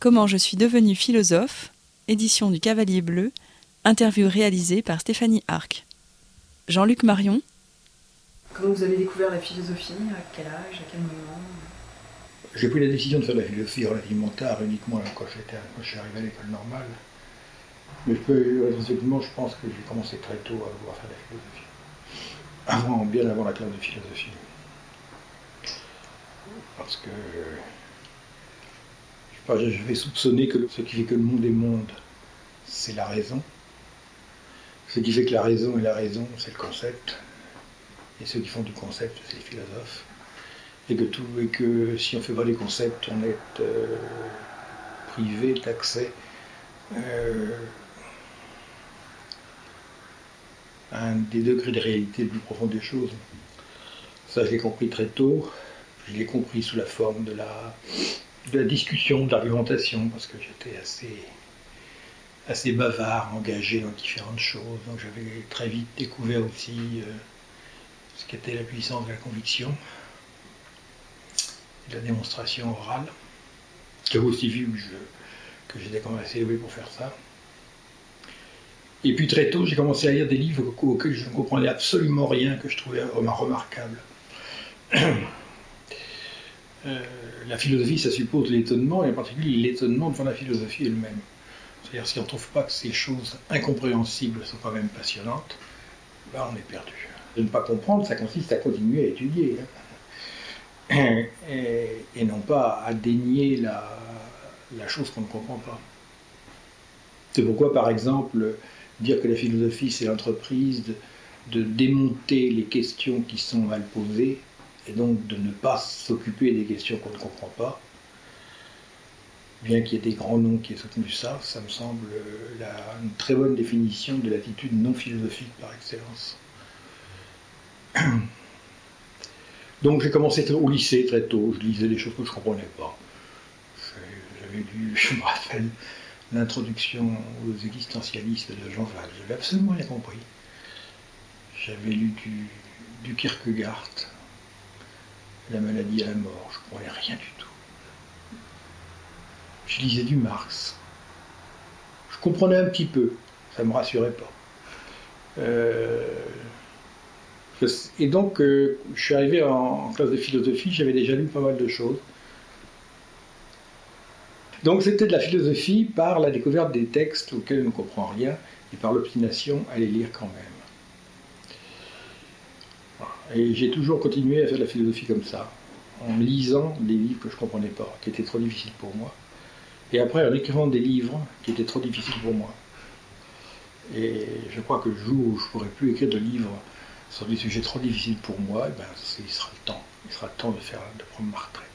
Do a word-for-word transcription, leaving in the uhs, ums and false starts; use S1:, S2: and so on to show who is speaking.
S1: Comment je suis devenue philosophe, édition du Cavalier Bleu, interview réalisée par Stéphanie Arc. Jean-Luc Marion.
S2: Comment vous avez découvert la philosophie? À quel âge? À quel moment?
S3: J'ai pris la décision de faire de la philosophie relativement tard, uniquement quand, quand je suis arrivé à l'école normale. Mais je peux, rétrospectivement, je pense que j'ai commencé très tôt à vouloir faire de la philosophie. Avant, bien avant la classe de philosophie. Parce que je, je vais soupçonner que ce qui fait que le monde est monde, c'est la raison. Ce qui fait que la raison est la raison, c'est le concept. Et ceux qui font du concept, c'est les philosophes. Et que, tout, et que si on fait pas des concepts, on est euh, privé d'accès euh, à un des degrés de réalité le plus profond des choses. Ça, je l'ai compris très tôt. Je l'ai compris sous la forme de la, de la discussion, de l'argumentation, parce que j'étais assez, assez bavard, engagé dans différentes choses. Donc j'avais très vite découvert aussi euh, ce qu'était la puissance de la conviction, de la démonstration orale. J'avais aussi vu que, je, que j'étais quand même assez élevé pour faire ça. Et puis très tôt, j'ai commencé à lire des livres auxquels je ne comprenais absolument rien, que je trouvais remarquables. Euh, la philosophie, ça suppose l'étonnement, et en particulier l'étonnement devant la philosophie elle-même. C'est-à-dire, si on ne trouve pas que ces choses incompréhensibles sont quand même passionnantes, ben on est perdu. De ne pas comprendre, ça consiste à continuer à étudier, hein. et, et non pas à dénier la, la chose qu'on ne comprend pas. C'est pourquoi, par exemple, dire que la philosophie, c'est l'entreprise de, de démonter les questions qui sont mal posées, et donc de ne pas s'occuper des questions qu'on ne comprend pas, bien qu'il y ait des grands noms qui aient soutenu ça, ça me semble la, une très bonne définition de l'attitude non philosophique par excellence. Donc j'ai commencé au lycée très tôt, je lisais des choses que je ne comprenais pas. J'avais lu, je me rappelle, l'introduction aux existentialistes de Jean Valjean, j'avais absolument rien compris. J'avais lu du, du Kierkegaard, La maladie à la mort, je ne comprenais rien du tout. Je lisais du Marx. Je comprenais un petit peu, ça ne me rassurait pas. Euh, et donc, euh, je suis arrivé en, en classe de philosophie, j'avais déjà lu pas mal de choses. Donc c'était de la philosophie par la découverte des textes auxquels on ne comprend rien, et par l'obstination à les lire quand même. Et j'ai toujours continué à faire de la philosophie comme ça, en lisant des livres que je ne comprenais pas, qui étaient trop difficiles pour moi, et après en écrivant des livres qui étaient trop difficiles pour moi. Et je crois que le jour où je ne pourrai plus écrire de livres sur des sujets trop difficiles pour moi, eh ben, il sera le temps. Il sera le temps de, faire, de prendre ma retraite.